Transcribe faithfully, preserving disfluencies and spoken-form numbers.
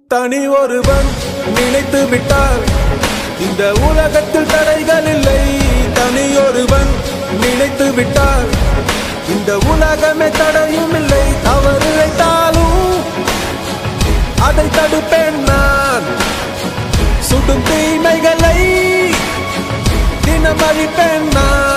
தனி ஒருவன் நினைத்து விட்டால் இந்த உலகத்தில் தடைகள் இல்லை. தனி ஒருவன் நினைத்து விட்டால் இந்த உலகமே தடையும் இல்லை. தவறு இழைத்தாலும் அதை தடுப்பேன் நான். சுடும் தீமைகளை தினம் அழிப்பேன் நான்.